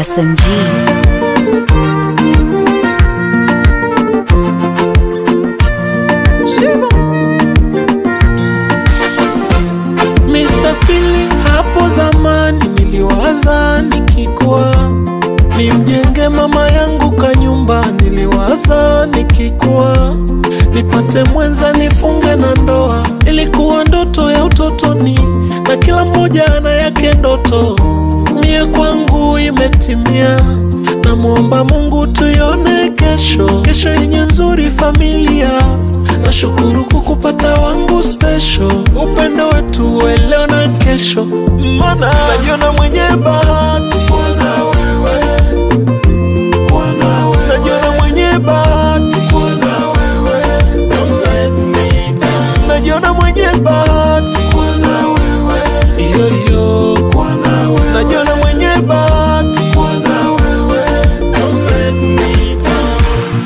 SMG. Mr. Feeling, hapo zamani niliwaza nikikua nimjenge mama yangu kanyumba, niliwaza nikikua nipate mwenza nifunge na ndoa. Ilikuwa ndoto ya utotoni na kila mmoja ana yake ndoto. Mie kwangu imetimia, namuomba Mungu tuione kesho yenye nzuri familia. Nashukuru kukupata wangu special, upendo wetu leo na kesho. Mana najiona mwenye bahati kuona wewe, najiona mwenye bahati kuona wewe, najiona mwenye bahati kuona wewe, yo najiona mwenye bahati kuona wewe. Don't let me down.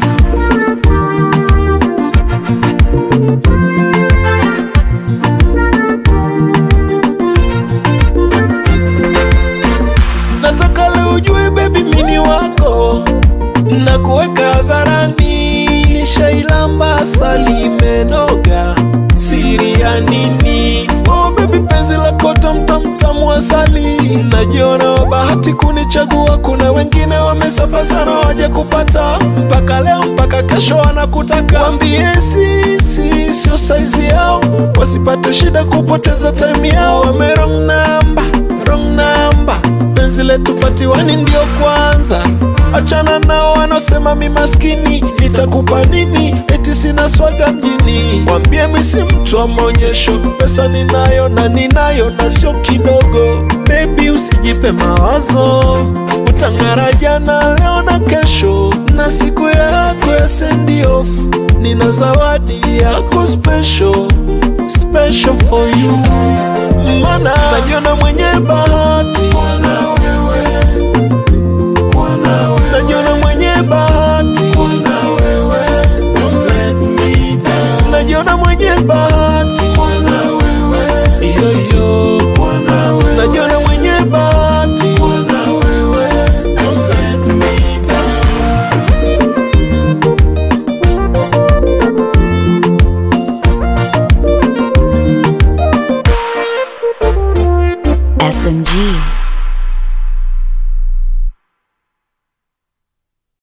Nataka leo ujue baby mini wako na kuweka hadharani. Nishailamba asali imenoga, siri ya nini? Oh baby penzi lako tamtamtamu asali. Najiona wa bahati kunichagua, kuna wengine wamesafa sana waje kupata. Mpaka leo mpaka kesho wanakutaka, wambie sisi sio saizi yao, wasipate shida kupoteza time yao. Wame wrong number, penzi letu patiwani ndio kwanza. Achana nao wanosema mi maskini, nitakupa nini eti sina swaga mjini. Wambie mi si mtu wa maonyesho, pesa ninayo na sio kidogo. Baby usijipe mawazo, utang'ara jana leo na kesho, na siku yako ya send off nina zawadi yako special for you.